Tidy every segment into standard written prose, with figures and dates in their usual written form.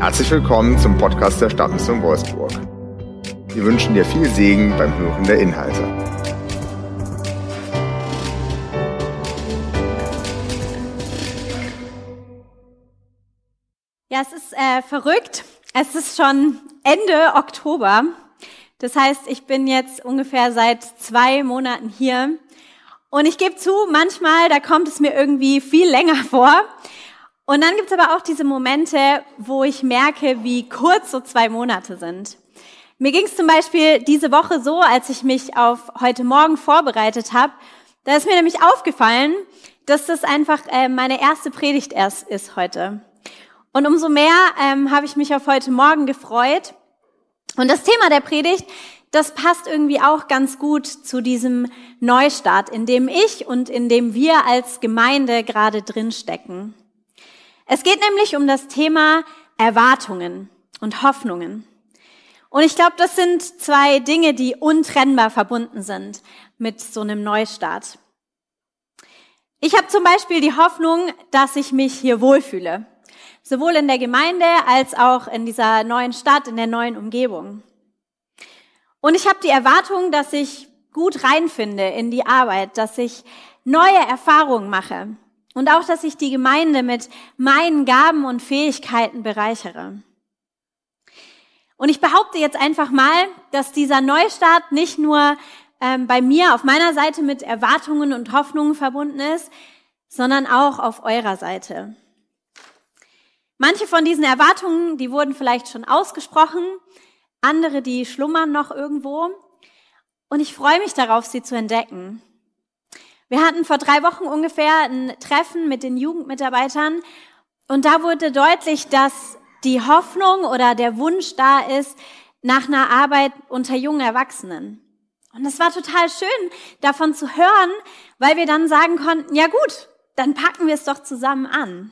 Herzlich willkommen zum Podcast der Stadtmission Wolfsburg. Wir wünschen dir viel Segen beim Hören der Inhalte. Ja, es ist verrückt. Es ist schon Ende Oktober. Das heißt, ich bin jetzt ungefähr seit 2 Monaten hier. Und ich gebe zu, manchmal, da kommt es mir irgendwie viel länger vor. Und dann gibt es aber auch diese Momente, wo ich merke, wie kurz so 2 Monate sind. Mir ging es zum Beispiel diese Woche so, als ich mich auf heute Morgen vorbereitet habe, da ist mir nämlich aufgefallen, dass das einfach meine erste Predigt erst ist heute. Und umso mehr habe ich mich auf heute Morgen gefreut. Und das Thema der Predigt, das passt irgendwie auch ganz gut zu diesem Neustart, in dem ich und in dem wir als Gemeinde gerade drin stecken. Es geht nämlich um das Thema Erwartungen und Hoffnungen. Und ich glaube, das sind 2 Dinge, die untrennbar verbunden sind mit so einem Neustart. Ich habe zum Beispiel die Hoffnung, dass ich mich hier wohlfühle. Sowohl in der Gemeinde als auch in dieser neuen Stadt, in der neuen Umgebung. Und ich habe die Erwartung, dass ich gut reinfinde in die Arbeit, dass ich neue Erfahrungen mache. Und auch, dass ich die Gemeinde mit meinen Gaben und Fähigkeiten bereichere. Und ich behaupte jetzt einfach mal, dass dieser Neustart nicht nur bei mir auf meiner Seite mit Erwartungen und Hoffnungen verbunden ist, sondern auch auf eurer Seite. Manche von diesen Erwartungen, die wurden vielleicht schon ausgesprochen, andere, die schlummern noch irgendwo. Und ich freue mich darauf, sie zu entdecken. Wir hatten vor 3 Wochen ungefähr ein Treffen mit den Jugendmitarbeitern und da wurde deutlich, dass die Hoffnung oder der Wunsch da ist nach einer Arbeit unter jungen Erwachsenen. Und es war total schön, davon zu hören, weil wir dann sagen konnten, ja gut, dann packen wir es doch zusammen an.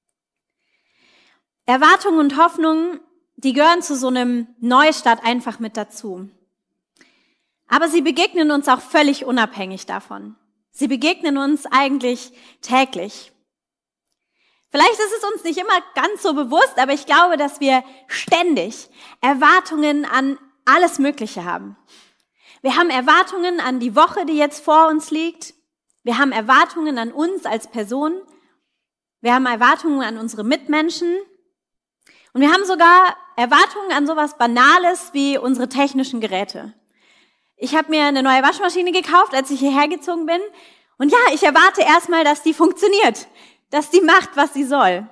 Erwartungen und Hoffnungen, die gehören zu so einem Neustart einfach mit dazu. Aber sie begegnen uns auch völlig unabhängig davon. Sie begegnen uns eigentlich täglich. Vielleicht ist es uns nicht immer ganz so bewusst, aber ich glaube, dass wir ständig Erwartungen an alles Mögliche haben. Wir haben Erwartungen an die Woche, die jetzt vor uns liegt. Wir haben Erwartungen an uns als Person. Wir haben Erwartungen an unsere Mitmenschen. Und wir haben sogar Erwartungen an sowas Banales wie unsere technischen Geräte. Ich habe mir eine neue Waschmaschine gekauft, als ich hierher gezogen bin. Und ja, ich erwarte erstmal, dass die funktioniert, dass die macht, was sie soll.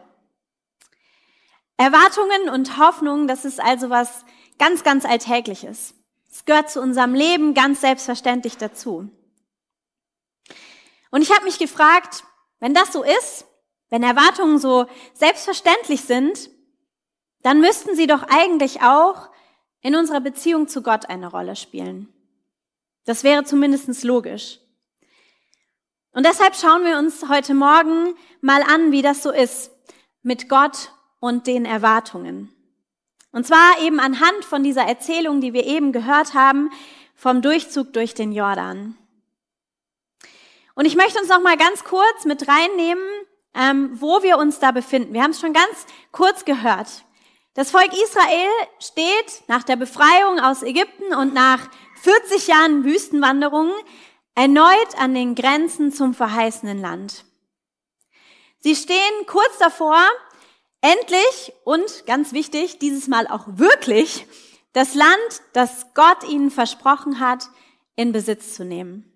Erwartungen und Hoffnungen, das ist also was ganz, ganz Alltägliches. Es gehört zu unserem Leben ganz selbstverständlich dazu. Und ich habe mich gefragt, wenn das so ist, wenn Erwartungen so selbstverständlich sind, dann müssten sie doch eigentlich auch in unserer Beziehung zu Gott eine Rolle spielen. Das wäre zumindest logisch. Und deshalb schauen wir uns heute Morgen mal an, wie das so ist mit Gott und den Erwartungen. Und zwar eben anhand von dieser Erzählung, die wir eben gehört haben, vom Durchzug durch den Jordan. Und ich möchte uns noch mal ganz kurz mit reinnehmen, wo wir uns da befinden. Wir haben es schon ganz kurz gehört. Das Volk Israel steht nach der Befreiung aus Ägypten und nach 40 Jahren Wüstenwanderung erneut an den Grenzen zum verheißenen Land. Sie stehen kurz davor, endlich und, ganz wichtig, dieses Mal auch wirklich, das Land, das Gott ihnen versprochen hat, in Besitz zu nehmen.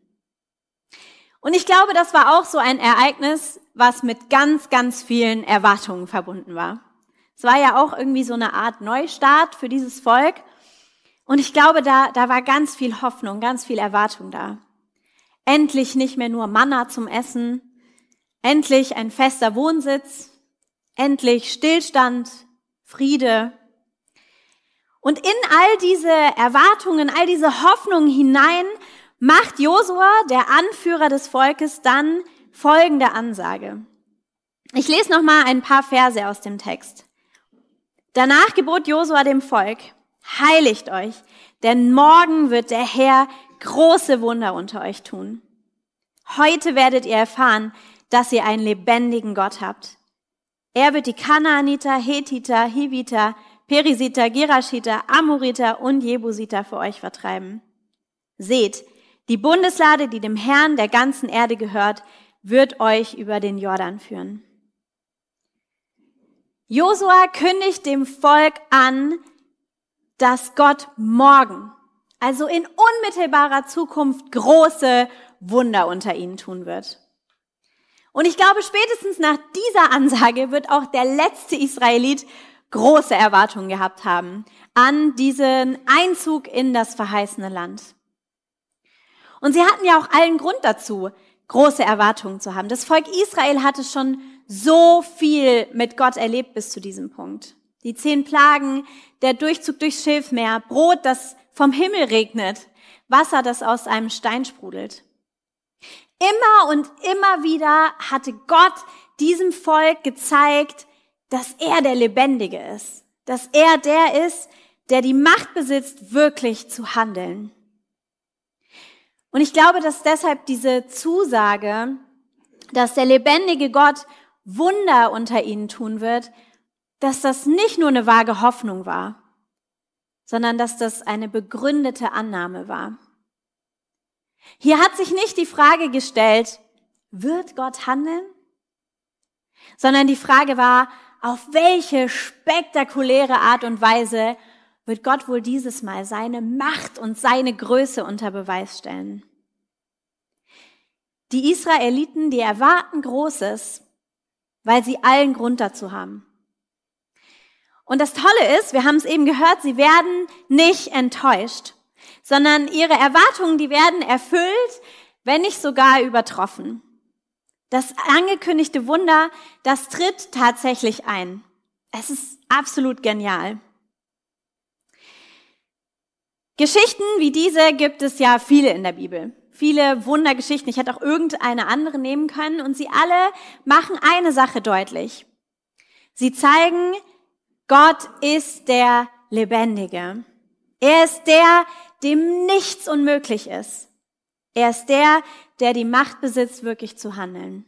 Und ich glaube, das war auch so ein Ereignis, was mit ganz, ganz vielen Erwartungen verbunden war. Es war ja auch irgendwie so eine Art Neustart für dieses Volk. Und ich glaube, da war ganz viel Hoffnung, ganz viel Erwartung da. Endlich nicht mehr nur Manna zum Essen, endlich ein fester Wohnsitz, endlich Stillstand, Friede. Und in all diese Erwartungen, all diese Hoffnungen hinein macht Josua, der Anführer des Volkes, dann folgende Ansage. Ich lese noch mal ein paar Verse aus dem Text. Danach gebot Josua dem Volk: Heiligt euch, denn morgen wird der Herr große Wunder unter euch tun. Heute werdet ihr erfahren, dass ihr einen lebendigen Gott habt. Er wird die Kanaaniter, Hethiter, Hiviter, Perisiter, Geraschiter, Amoriter und Jebusiter für euch vertreiben. Seht, die Bundeslade, die dem Herrn der ganzen Erde gehört, wird euch über den Jordan führen. Josua kündigt dem Volk an, dass Gott morgen, also in unmittelbarer Zukunft, große Wunder unter ihnen tun wird. Und ich glaube, spätestens nach dieser Ansage wird auch der letzte Israelit große Erwartungen gehabt haben an diesen Einzug in das verheißene Land. Und sie hatten ja auch allen Grund dazu, große Erwartungen zu haben. Das Volk Israel hatte schon so viel mit Gott erlebt bis zu diesem Punkt. Die 10 Plagen, der Durchzug durchs Schilfmeer, Brot, das vom Himmel regnet, Wasser, das aus einem Stein sprudelt. Immer und immer wieder hatte Gott diesem Volk gezeigt, dass er der Lebendige ist, dass er der ist, der die Macht besitzt, wirklich zu handeln. Und ich glaube, dass deshalb diese Zusage, dass der lebendige Gott Wunder unter ihnen tun wird, dass das nicht nur eine vage Hoffnung war, sondern dass das eine begründete Annahme war. Hier hat sich nicht die Frage gestellt, wird Gott handeln? Sondern die Frage war, auf welche spektakuläre Art und Weise wird Gott wohl dieses Mal seine Macht und seine Größe unter Beweis stellen. Die Israeliten, die erwarten Großes, weil sie allen Grund dazu haben. Und das Tolle ist, wir haben es eben gehört, sie werden nicht enttäuscht, sondern ihre Erwartungen, die werden erfüllt, wenn nicht sogar übertroffen. Das angekündigte Wunder, das tritt tatsächlich ein. Es ist absolut genial. Geschichten wie diese gibt es ja viele in der Bibel. Viele Wundergeschichten. Ich hätte auch irgendeine andere nehmen können und sie alle machen eine Sache deutlich. Sie zeigen, Gott ist der Lebendige. Er ist der, dem nichts unmöglich ist. Er ist der, der die Macht besitzt, wirklich zu handeln.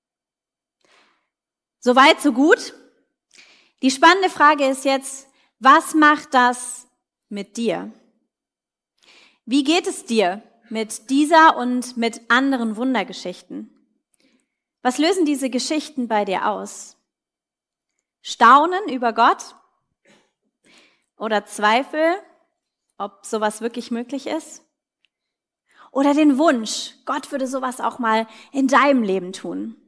Soweit, so gut. Die spannende Frage ist jetzt, was macht das mit dir? Wie geht es dir mit dieser und mit anderen Wundergeschichten? Was lösen diese Geschichten bei dir aus? Staunen über Gott? Oder Zweifel, ob sowas wirklich möglich ist? Oder den Wunsch, Gott würde sowas auch mal in deinem Leben tun?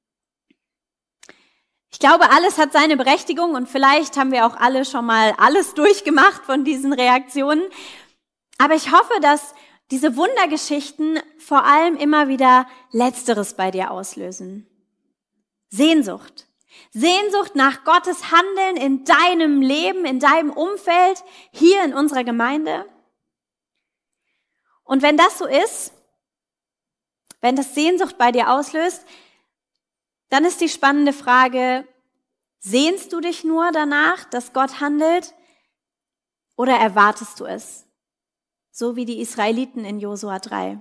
Ich glaube, alles hat seine Berechtigung und vielleicht haben wir auch alle schon mal alles durchgemacht von diesen Reaktionen. Aber ich hoffe, dass diese Wundergeschichten vor allem immer wieder Letzteres bei dir auslösen. Sehnsucht. Sehnsucht nach Gottes Handeln in deinem Leben, in deinem Umfeld, hier in unserer Gemeinde. Und wenn das so ist, wenn das Sehnsucht bei dir auslöst, dann ist die spannende Frage, sehnst du dich nur danach, dass Gott handelt, oder erwartest du es? So wie die Israeliten in Josua 3.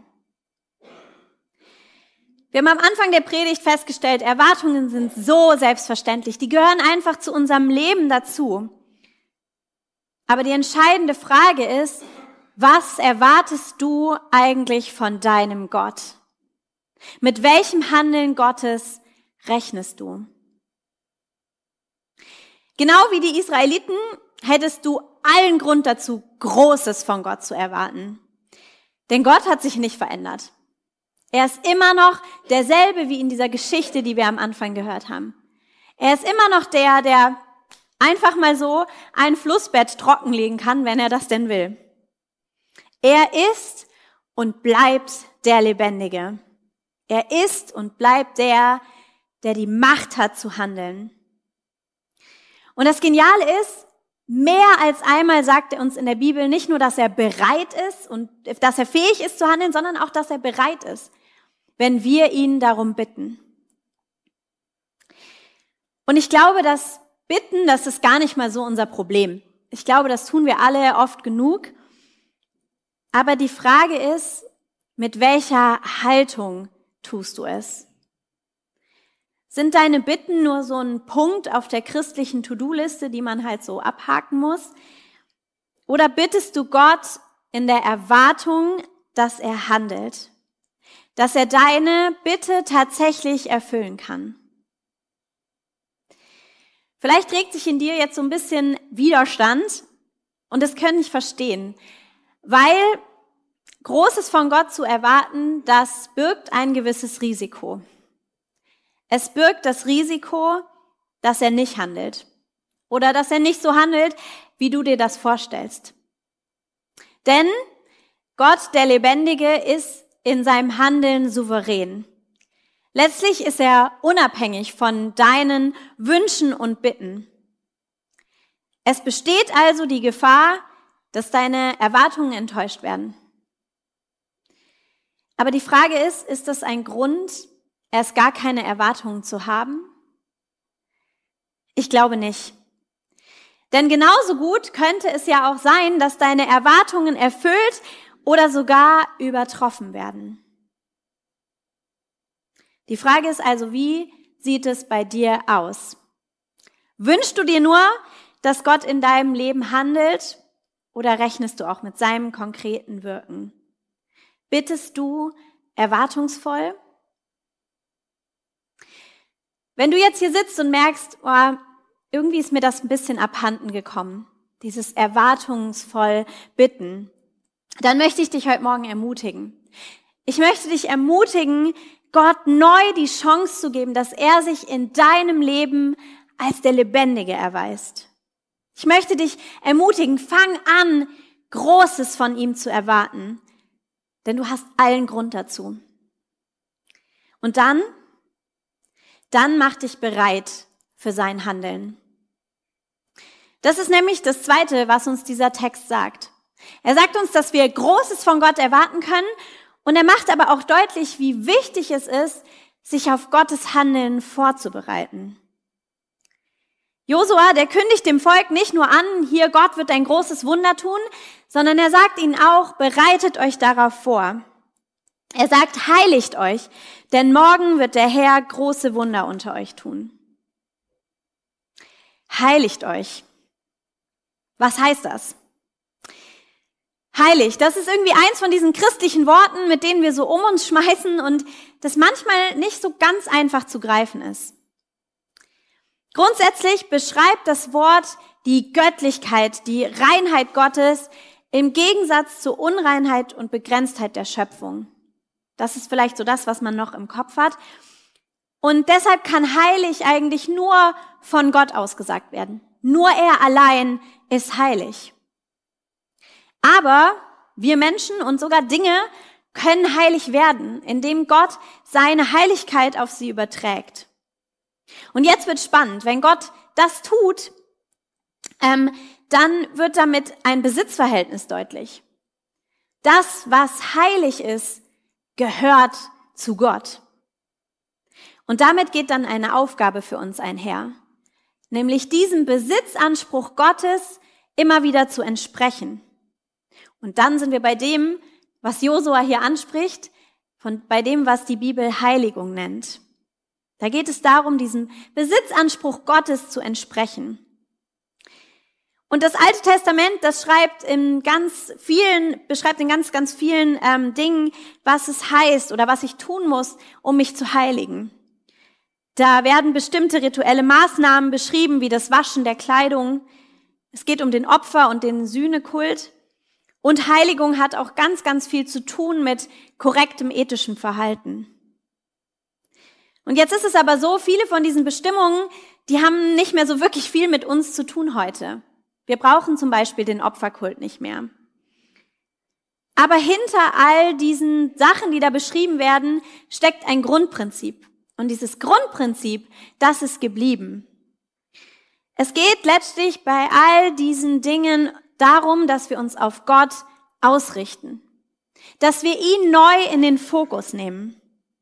Wir haben am Anfang der Predigt festgestellt, Erwartungen sind so selbstverständlich. Die gehören einfach zu unserem Leben dazu. Aber die entscheidende Frage ist, was erwartest du eigentlich von deinem Gott? Mit welchem Handeln Gottes rechnest du? Genau wie die Israeliten hättest du allen Grund dazu, Großes von Gott zu erwarten. Denn Gott hat sich nicht verändert. Er ist immer noch derselbe wie in dieser Geschichte, die wir am Anfang gehört haben. Er ist immer noch der einfach mal so ein Flussbett trockenlegen kann, wenn er das denn will. Er ist und bleibt der Lebendige. Er ist und bleibt der die Macht hat zu handeln. Und das Geniale ist, mehr als einmal sagt er uns in der Bibel nicht nur, dass er bereit ist und dass er fähig ist zu handeln, sondern auch, dass er bereit ist, wenn wir ihn darum bitten. Und ich glaube, das Bitten, das ist gar nicht mal so unser Problem. Ich glaube, das tun wir alle oft genug. Aber die Frage ist, mit welcher Haltung tust du es? Sind deine Bitten nur so ein Punkt auf der christlichen To-Do-Liste, die man halt so abhaken muss? Oder bittest du Gott in der Erwartung, dass er handelt, dass er deine Bitte tatsächlich erfüllen kann? Vielleicht regt sich in dir jetzt so ein bisschen Widerstand und das kann ich verstehen, weil Großes von Gott zu erwarten, das birgt ein gewisses Risiko. Es birgt das Risiko, dass er nicht handelt oder dass er nicht so handelt, wie du dir das vorstellst. Denn Gott, der Lebendige, ist in seinem Handeln souverän. Letztlich ist er unabhängig von deinen Wünschen und Bitten. Es besteht also die Gefahr, dass deine Erwartungen enttäuscht werden. Aber die Frage ist das ein Grund, erst gar keine Erwartungen zu haben? Ich glaube nicht. Denn genauso gut könnte es ja auch sein, dass deine Erwartungen erfüllt oder sogar übertroffen werden. Die Frage ist also, wie sieht es bei dir aus? Wünschst du dir nur, dass Gott in deinem Leben handelt oder rechnest du auch mit seinem konkreten Wirken? Bittest du erwartungsvoll? Wenn du jetzt hier sitzt und merkst, oh, irgendwie ist mir das ein bisschen abhanden gekommen, dieses erwartungsvoll Bitten, dann möchte ich dich heute Morgen ermutigen. Ich möchte dich ermutigen, Gott neu die Chance zu geben, dass er sich in deinem Leben als der Lebendige erweist. Ich möchte dich ermutigen, fang an, Großes von ihm zu erwarten, denn du hast allen Grund dazu. Und dann mach dich bereit für sein Handeln. Das ist nämlich das Zweite, was uns dieser Text sagt. Er sagt uns, dass wir Großes von Gott erwarten können und er macht aber auch deutlich, wie wichtig es ist, sich auf Gottes Handeln vorzubereiten. Josua, der kündigt dem Volk nicht nur an, hier Gott wird ein großes Wunder tun, sondern er sagt ihnen auch, bereitet euch darauf vor. Er sagt, heiligt euch, denn morgen wird der Herr große Wunder unter euch tun. Heiligt euch. Was heißt das? Heilig, das ist irgendwie eins von diesen christlichen Worten, mit denen wir so um uns schmeißen und das manchmal nicht so ganz einfach zu greifen ist. Grundsätzlich beschreibt das Wort die Göttlichkeit, die Reinheit Gottes im Gegensatz zur Unreinheit und Begrenztheit der Schöpfung. Das ist vielleicht so das, was man noch im Kopf hat. Und deshalb kann heilig eigentlich nur von Gott ausgesagt werden. Nur er allein ist heilig. Aber wir Menschen und sogar Dinge können heilig werden, indem Gott seine Heiligkeit auf sie überträgt. Und jetzt wird spannend, wenn Gott das tut, dann wird damit ein Besitzverhältnis deutlich. Das, was heilig ist, gehört zu Gott. Und damit geht dann eine Aufgabe für uns einher, nämlich diesem Besitzanspruch Gottes immer wieder zu entsprechen. Und dann sind wir bei dem, was Josua hier anspricht, bei dem, was die Bibel Heiligung nennt. Da geht es darum, diesem Besitzanspruch Gottes zu entsprechen. Und das Alte Testament, das beschreibt in ganz vielen Dingen, was es heißt oder was ich tun muss, um mich zu heiligen. Da werden bestimmte rituelle Maßnahmen beschrieben, wie das Waschen der Kleidung. Es geht um den Opfer- und den Sühnekult. Und Heiligung hat auch ganz viel zu tun mit korrektem ethischem Verhalten. Und jetzt ist es aber so, viele von diesen Bestimmungen, die haben nicht mehr so wirklich viel mit uns zu tun heute. Wir brauchen zum Beispiel den Opferkult nicht mehr. Aber hinter all diesen Sachen, die da beschrieben werden, steckt ein Grundprinzip. Und dieses Grundprinzip, das ist geblieben. Es geht letztlich bei all diesen Dingen darum, dass wir uns auf Gott ausrichten. Dass wir ihn neu in den Fokus nehmen.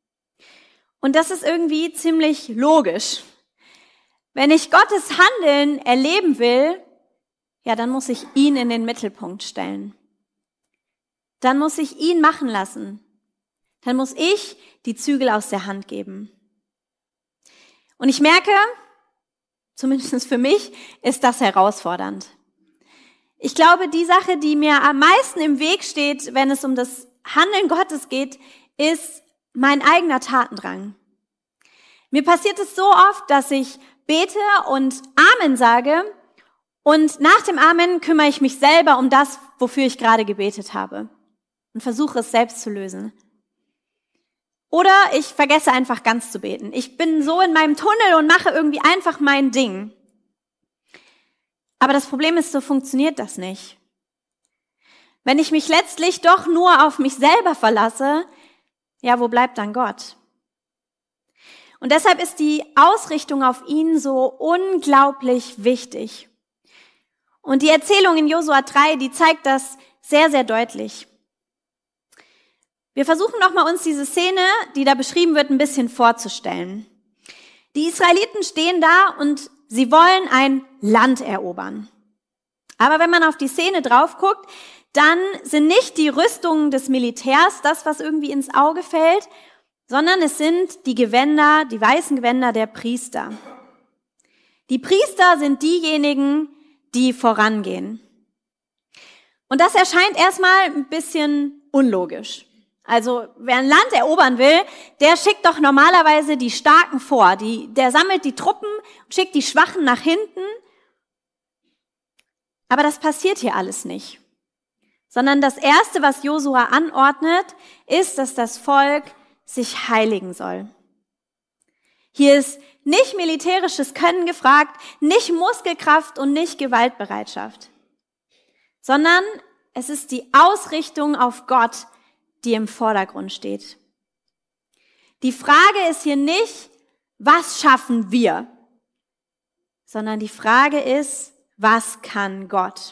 Und das ist irgendwie ziemlich logisch. Wenn ich Gottes Handeln erleben will, ja, dann muss ich ihn in den Mittelpunkt stellen. Dann muss ich ihn machen lassen. Dann muss ich die Zügel aus der Hand geben. Und ich merke, zumindest für mich, ist das herausfordernd. Ich glaube, die Sache, die mir am meisten im Weg steht, wenn es um das Handeln Gottes geht, ist mein eigener Tatendrang. Mir passiert es so oft, dass ich bete und Amen sage und nach dem Amen kümmere ich mich selber um das, wofür ich gerade gebetet habe und versuche es selbst zu lösen. Oder ich vergesse einfach ganz zu beten. Ich bin so in meinem Tunnel und mache irgendwie einfach mein Ding. Aber das Problem ist, so funktioniert das nicht. Wenn ich mich letztlich doch nur auf mich selber verlasse, ja, wo bleibt dann Gott? Und deshalb ist die Ausrichtung auf ihn so unglaublich wichtig. Und die Erzählung in Josua 3, die zeigt das sehr, sehr deutlich. Wir versuchen nochmal uns diese Szene, die da beschrieben wird, ein bisschen vorzustellen. Die Israeliten stehen da und sie wollen ein Land erobern. Aber wenn man auf die Szene drauf guckt, dann sind nicht die Rüstungen des Militärs das, was irgendwie ins Auge fällt, sondern es sind die Gewänder, die weißen Gewänder der Priester. Die Priester sind diejenigen, die vorangehen. Und das erscheint erstmal ein bisschen unlogisch. Also wer ein Land erobern will, der schickt doch normalerweise die Starken vor. Der sammelt die Truppen und schickt die Schwachen nach hinten. Aber das passiert hier alles nicht. Sondern das Erste, was Josua anordnet, ist, dass das Volk sich heiligen soll. Hier ist nicht militärisches Können gefragt, nicht Muskelkraft und nicht Gewaltbereitschaft. Sondern es ist die Ausrichtung auf Gott, die im Vordergrund steht. Die Frage ist hier nicht, was schaffen wir? Sondern die Frage ist, was kann Gott?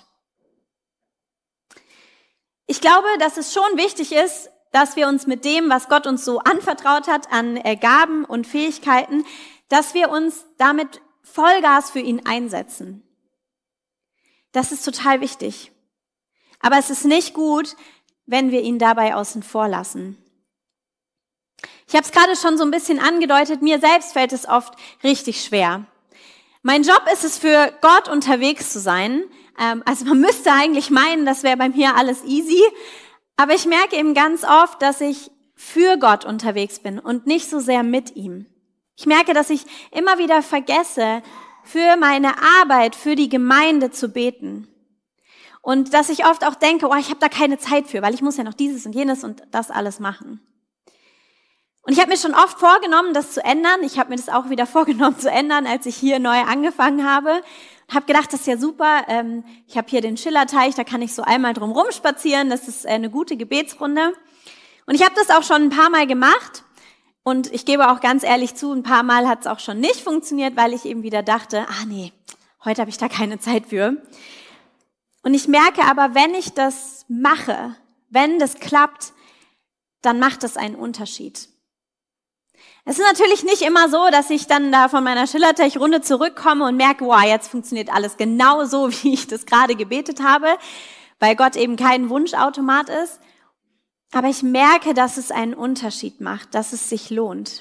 Ich glaube, dass es schon wichtig ist, dass wir uns mit dem, was Gott uns so anvertraut hat, an Gaben und Fähigkeiten, dass wir uns damit Vollgas für ihn einsetzen. Das ist total wichtig. Aber es ist nicht gut, wenn wir ihn dabei außen vor lassen. Ich habe es gerade schon so ein bisschen angedeutet, mir selbst fällt es oft richtig schwer. Mein Job ist es, für Gott unterwegs zu sein. Also man müsste eigentlich meinen, das wäre bei mir alles easy. Aber ich merke eben ganz oft, dass ich für Gott unterwegs bin und nicht so sehr mit ihm. Ich merke, dass ich immer wieder vergesse, für meine Arbeit, für die Gemeinde zu beten. Und dass ich oft auch denke, ich habe da keine Zeit für, weil ich muss ja noch dieses und jenes und das alles machen. Und ich habe mir schon oft vorgenommen, das zu ändern. Ich habe mir das auch wieder vorgenommen zu ändern, als ich hier neu angefangen habe. Habe gedacht, das ist ja super. Ich habe hier den Schillerteich, da kann ich so einmal drum rumspazieren. Das ist eine gute Gebetsrunde. Und ich habe das auch schon ein paar Mal gemacht. Und ich gebe auch ganz ehrlich zu, ein paar Mal hat es auch schon nicht funktioniert, weil ich eben wieder dachte, nee, heute habe ich da keine Zeit für. Und ich merke aber, wenn ich das mache, wenn das klappt, dann macht das einen Unterschied. Es ist natürlich nicht immer so, dass ich dann da von meiner Schillerteich-Runde zurückkomme und merke, jetzt funktioniert alles genau so, wie ich das gerade gebetet habe, weil Gott eben kein Wunschautomat ist. Aber ich merke, dass es einen Unterschied macht, dass es sich lohnt.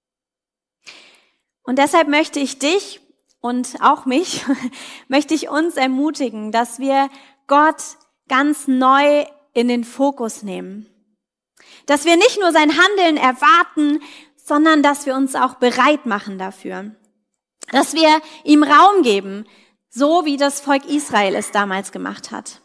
Und deshalb möchte ich dich und auch mich, möchte ich uns ermutigen, dass wir Gott ganz neu in den Fokus nehmen. Dass wir nicht nur sein Handeln erwarten, sondern dass wir uns auch bereit machen dafür. Dass wir ihm Raum geben, so wie das Volk Israel es damals gemacht hat.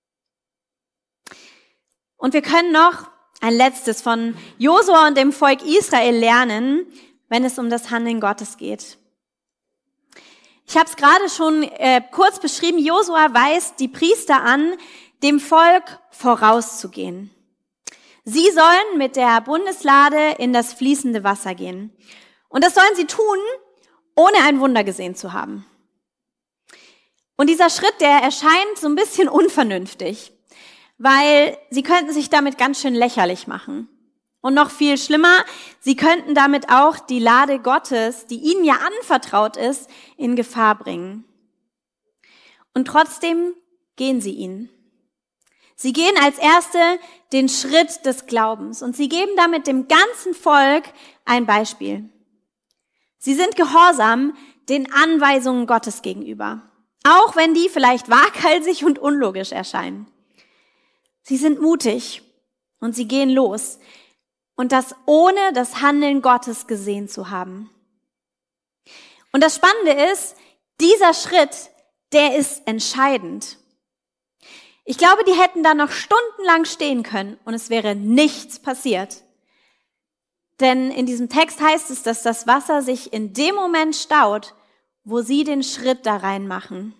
Und wir können noch ein letztes von Josua und dem Volk Israel lernen, wenn es um das Handeln Gottes geht. Ich habe es gerade schon kurz beschrieben. Josua weist die Priester an, dem Volk vorauszugehen. Sie sollen mit der Bundeslade in das fließende Wasser gehen. Und das sollen sie tun, ohne ein Wunder gesehen zu haben. Und dieser Schritt, der erscheint so ein bisschen unvernünftig, weil sie könnten sich damit ganz schön lächerlich machen. Und noch viel schlimmer, sie könnten damit auch die Lade Gottes, die ihnen ja anvertraut ist, in Gefahr bringen. Und trotzdem gehen sie ihn. Sie gehen als Erste den Schritt des Glaubens und sie geben damit dem ganzen Volk ein Beispiel. Sie sind gehorsam den Anweisungen Gottes gegenüber, auch wenn die vielleicht waghalsig und unlogisch erscheinen. Sie sind mutig und sie gehen los, und das ohne das Handeln Gottes gesehen zu haben. Und das Spannende ist, dieser Schritt, der ist entscheidend. Ich glaube, die hätten da noch stundenlang stehen können und es wäre nichts passiert. Denn in diesem Text heißt es, dass das Wasser sich in dem Moment staut, wo sie den Schritt da rein machen.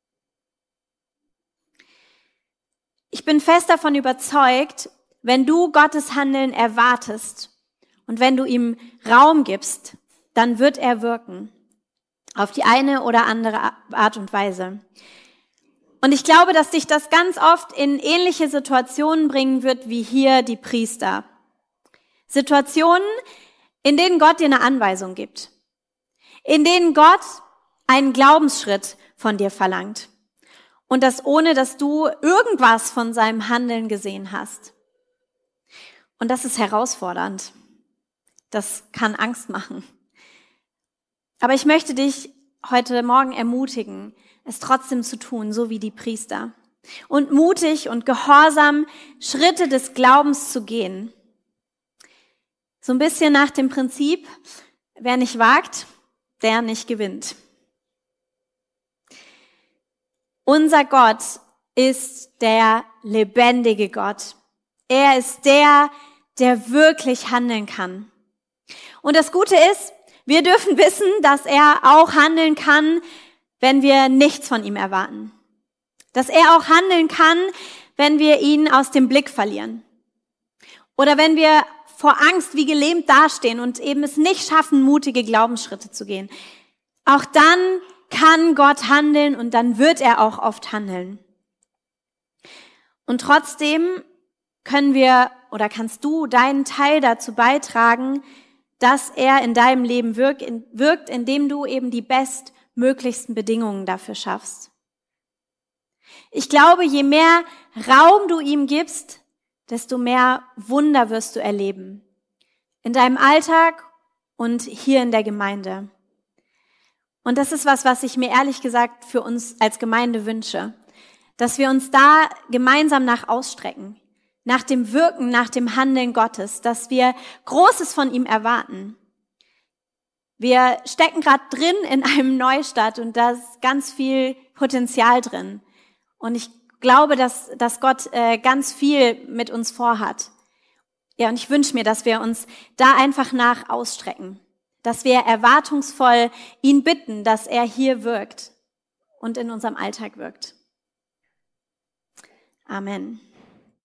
Ich bin fest davon überzeugt, wenn du Gottes Handeln erwartest und wenn du ihm Raum gibst, dann wird er wirken. Auf die eine oder andere Art und Weise. Und ich glaube, dass dich das ganz oft in ähnliche Situationen bringen wird, wie hier die Priester. Situationen, in denen Gott dir eine Anweisung gibt. In denen Gott einen Glaubensschritt von dir verlangt. Und das ohne, dass du irgendwas von seinem Handeln gesehen hast. Und das ist herausfordernd. Das kann Angst machen. Aber ich möchte dich heute Morgen ermutigen, es trotzdem zu tun, so wie die Priester. Und mutig und gehorsam Schritte des Glaubens zu gehen. So ein bisschen nach dem Prinzip, wer nicht wagt, der nicht gewinnt. Unser Gott ist der lebendige Gott. Er ist der wirklich handeln kann. Und das Gute ist, wir dürfen wissen, dass er auch handeln kann, wenn wir nichts von ihm erwarten. Dass er auch handeln kann, wenn wir ihn aus dem Blick verlieren. Oder wenn wir vor Angst wie gelähmt dastehen und eben es nicht schaffen, mutige Glaubensschritte zu gehen. Auch dann kann Gott handeln und dann wird er auch oft handeln. Und trotzdem können wir oder kannst du deinen Teil dazu beitragen, dass er in deinem Leben wirkt, indem du eben die bestmöglichsten Bedingungen dafür schaffst. Ich glaube, je mehr Raum du ihm gibst, desto mehr Wunder wirst du erleben. In deinem Alltag und hier in der Gemeinde. Und das ist was ich mir ehrlich gesagt für uns als Gemeinde wünsche. Dass wir uns da gemeinsam nach ausstrecken. Nach dem Wirken, nach dem Handeln Gottes, dass wir Großes von ihm erwarten. Wir stecken gerade drin in einem Neustart und da ist ganz viel Potenzial drin. Und ich glaube, dass Gott ganz viel mit uns vorhat. Ja, und ich wünsche mir, dass wir uns da einfach nach ausstrecken. Dass wir erwartungsvoll ihn bitten, dass er hier wirkt und in unserem Alltag wirkt. Amen.